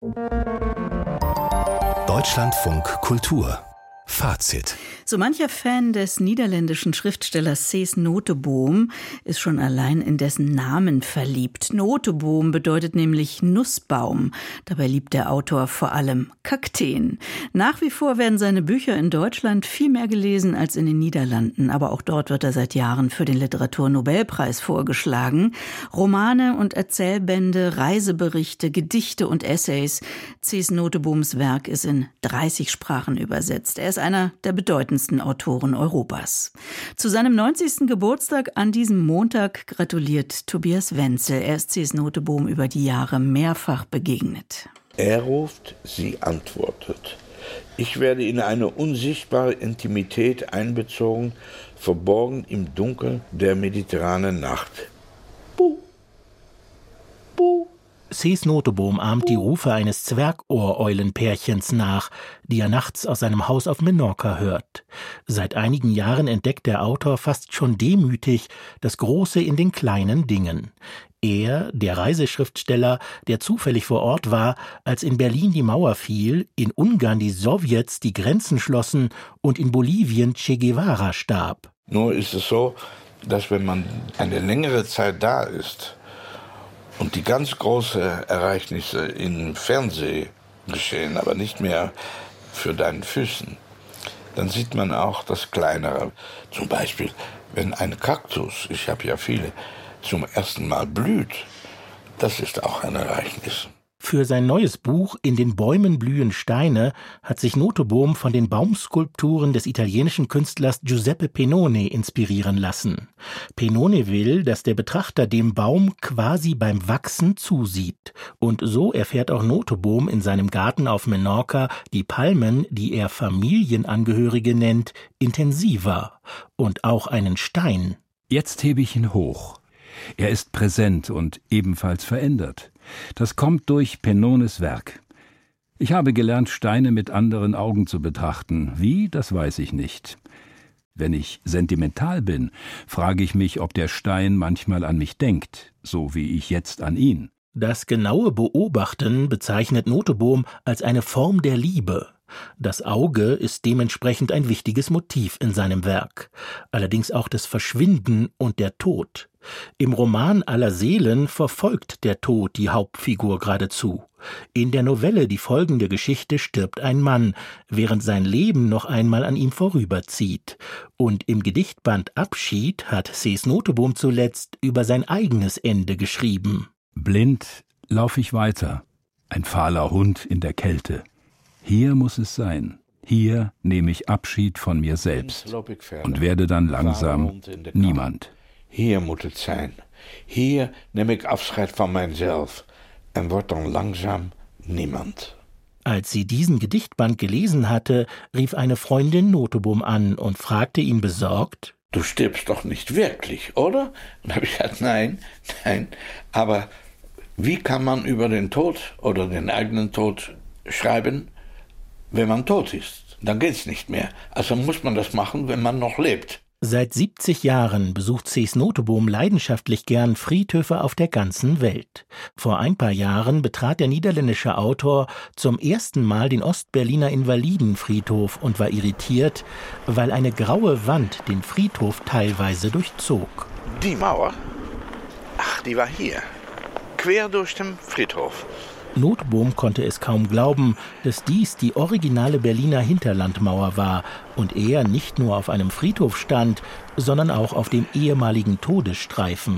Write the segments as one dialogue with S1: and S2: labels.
S1: Deutschlandfunk Kultur Fazit.
S2: So mancher Fan des niederländischen Schriftstellers Cees Nooteboom ist schon allein in dessen Namen verliebt. Nooteboom bedeutet nämlich Nussbaum. Dabei liebt der Autor vor allem Kakteen. Nach wie vor werden seine Bücher in Deutschland viel mehr gelesen als in den Niederlanden. Aber auch dort wird er seit Jahren für den Literaturnobelpreis vorgeschlagen. Romane und Erzählbände, Reiseberichte, Gedichte und Essays. Cees Nootebooms Werk ist in 30 Sprachen übersetzt. Er ist einer der bedeutendsten Autoren Europas. Zu seinem 90. Geburtstag an diesem Montag gratuliert Tobias Wenzel. Er ist Cees Nooteboom über die Jahre mehrfach begegnet.
S3: Er ruft, sie antwortet. Ich werde in eine unsichtbare Intimität einbezogen, verborgen im Dunkel der mediterranen Nacht. Buh. Buh.
S4: Cees Nooteboom ahmt die Rufe eines Zwergohreulenpärchens nach, die er nachts aus seinem Haus auf Menorca hört. Seit einigen Jahren entdeckt der Autor fast schon demütig das Große in den kleinen Dingen. Er, der Reiseschriftsteller, der zufällig vor Ort war, als in Berlin die Mauer fiel, in Ungarn die Sowjets die Grenzen schlossen und in Bolivien Che Guevara starb.
S3: Nur ist es so, dass wenn man eine längere Zeit da ist, und die ganz großen Ereignisse im Fernsehen geschehen, aber nicht mehr für deinen Füßen, dann sieht man auch das Kleinere. Zum Beispiel, wenn ein Kaktus, ich habe ja viele, zum ersten Mal blüht, das ist auch ein Ereignis.
S4: Für sein neues Buch »In den Bäumen blühen Steine« hat sich Nooteboom von den Baumskulpturen des italienischen Künstlers Giuseppe Pennone inspirieren lassen. Pennone will, dass der Betrachter dem Baum quasi beim Wachsen zusieht. Und so erfährt auch Nooteboom in seinem Garten auf Menorca die Palmen, die er Familienangehörige nennt, intensiver. Und auch einen Stein.
S5: Jetzt hebe ich ihn hoch. Er ist präsent und ebenfalls verändert. Das kommt durch Pennones Werk. Ich habe gelernt, Steine mit anderen Augen zu betrachten. Wie, das weiß ich nicht. Wenn ich sentimental bin, frage ich mich, ob der Stein manchmal an mich denkt, so wie ich jetzt an ihn.
S4: Das genaue Beobachten bezeichnet Nooteboom als eine Form der Liebe. Das Auge ist dementsprechend ein wichtiges Motiv in seinem Werk. Allerdings auch das Verschwinden und der Tod. Im Roman Aller Seelen verfolgt der Tod die Hauptfigur geradezu. In der Novelle Die folgende Geschichte stirbt ein Mann, während sein Leben noch einmal an ihm vorüberzieht. Und im Gedichtband Abschied hat Cees Nooteboom zuletzt über sein eigenes Ende geschrieben.
S5: Blind laufe ich weiter, ein fahler Hund in der Kälte. Hier muss es sein. Hier nehme ich Abschied von mir selbst und werde dann langsam niemand.
S3: Hier moet het zijn. Hier neem ik afscheid van mijzelf en word dan langsam niemand.
S4: Als sie diesen Gedichtband gelesen hatte, rief eine Freundin Nooteboom an und fragte ihn besorgt:
S3: Du stirbst doch nicht wirklich, oder? Und da habe ich gesagt, nein. Aber wie kann man über den Tod oder den eigenen Tod schreiben, wenn man tot ist? Dann geht's nicht mehr. Also muss man das machen, wenn man noch lebt.
S4: Seit 70 Jahren besucht Cees Nooteboom leidenschaftlich gern Friedhöfe auf der ganzen Welt. Vor ein paar Jahren betrat der niederländische Autor zum ersten Mal den Ostberliner Invalidenfriedhof und war irritiert, weil eine graue Wand den Friedhof teilweise durchzog.
S3: Die Mauer? Ach, die war hier. Quer durch den Friedhof.
S4: Nooteboom konnte es kaum glauben, dass dies die originale Berliner Hinterlandmauer war und er nicht nur auf einem Friedhof stand, sondern auch auf dem ehemaligen Todesstreifen.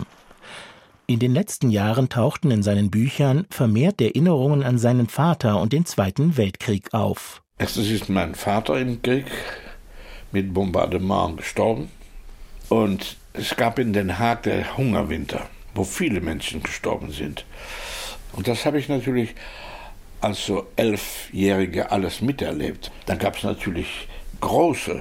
S4: In den letzten Jahren tauchten in seinen Büchern vermehrt Erinnerungen an seinen Vater und den Zweiten Weltkrieg auf.
S3: Erstens ist mein Vater im Krieg mit Bombardement gestorben und es gab in Den Haag den Hungerwinter, wo viele Menschen gestorben sind. Und das habe ich natürlich als so 11-Jährige alles miterlebt. Dann gab es natürlich große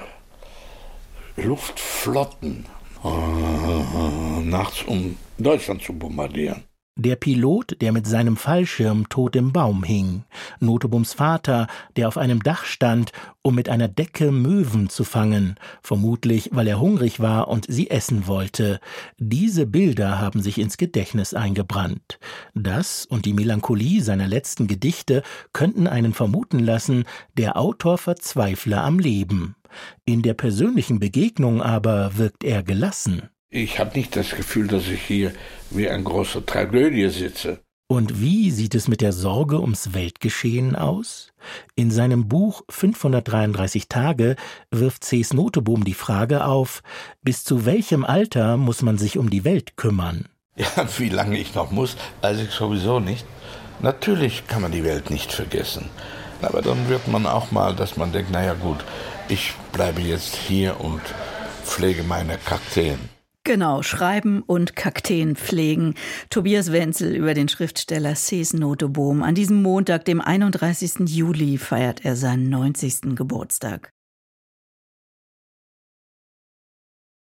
S3: Luftflotten nachts, um Deutschland zu bombardieren.
S4: Der Pilot, der mit seinem Fallschirm tot im Baum hing. Notebohms Vater, der auf einem Dach stand, um mit einer Decke Möwen zu fangen, vermutlich, weil er hungrig war und sie essen wollte. Diese Bilder haben sich ins Gedächtnis eingebrannt. Das und die Melancholie seiner letzten Gedichte könnten einen vermuten lassen, der Autor verzweifle am Leben. In der persönlichen Begegnung aber wirkt er gelassen.
S3: Ich habe nicht das Gefühl, dass ich hier wie eine große Tragödie sitze.
S4: Und wie sieht es mit der Sorge ums Weltgeschehen aus? In seinem Buch 533 Tage wirft C.S. Notebohm die Frage auf, bis zu welchem Alter muss man sich um die Welt kümmern?
S3: Ja, wie lange ich noch muss, weiß ich sowieso nicht. Natürlich kann man die Welt nicht vergessen. Aber dann wird man auch mal, dass man denkt, naja gut, ich bleibe jetzt hier und pflege meine Kakteen.
S2: Genau, schreiben und Kakteen pflegen. Tobias Wenzel über den Schriftsteller C.S. Notebohm. An diesem Montag, dem 31. Juli, feiert er seinen 90. Geburtstag.